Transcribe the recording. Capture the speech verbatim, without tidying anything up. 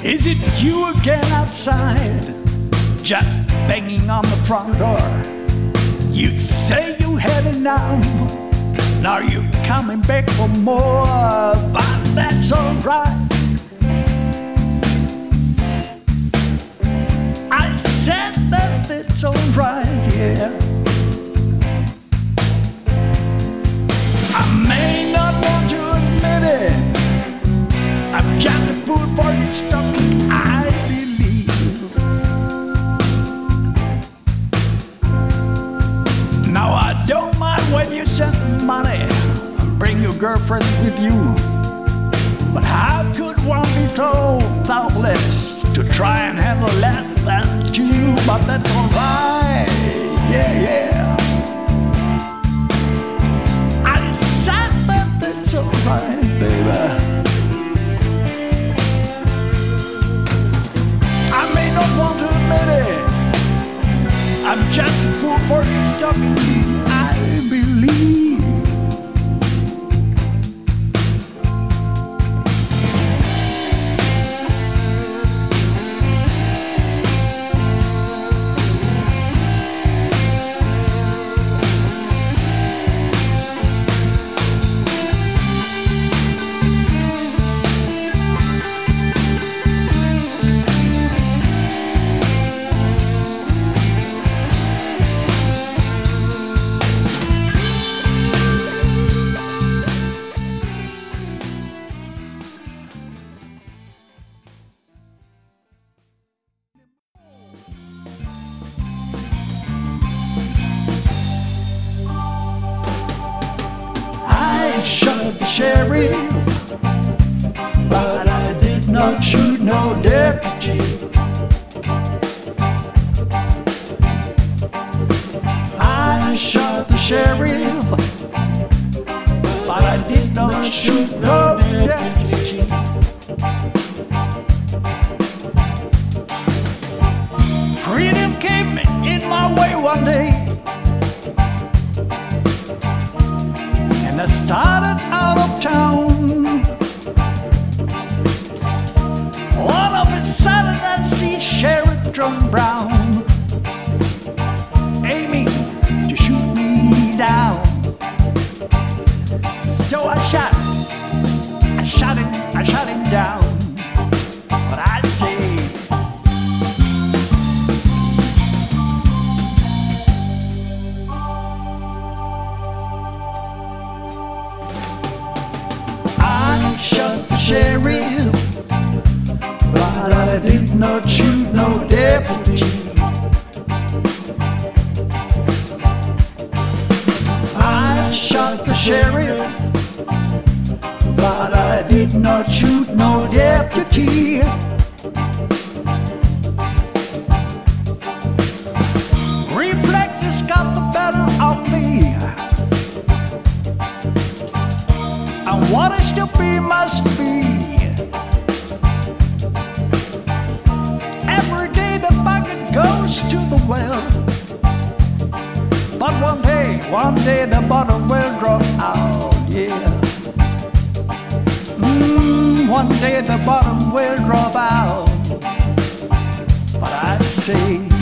Is it you again outside, just banging on the front door? You say you had enough, now you're coming back for more, but that's alright. I said that it's alright, yeah. I may not want to admit it, I'm just a fool for your stocking, I believe. Now I don't mind when you send money and bring your girlfriend with you, but how could one be so thoughtless to try and handle less than two? But that's alright, yeah, yeah. I said that that's alright, baby. Want to admit it, I'm just a fool for this talking, I believe. I shot the sheriff, but I did not shoot no deputy. I shot the sheriff, but I did not shoot no deputy. Freedom came in my way one day, and I started out of town. All of a sudden I see Sheriff John Brown aiming to shoot me down. So I shot him, I shot him, I shot him down. But I say, I shot the sheriff, but I did not shoot no deputy. I shot the sheriff, but I did not shoot no deputy. Reflexes got the better of me, and what is to be must be. Every day the bucket goes to the well, but one day, one day the bottom will drop out, yeah. Mm, one day the bottom will drop out, but I say,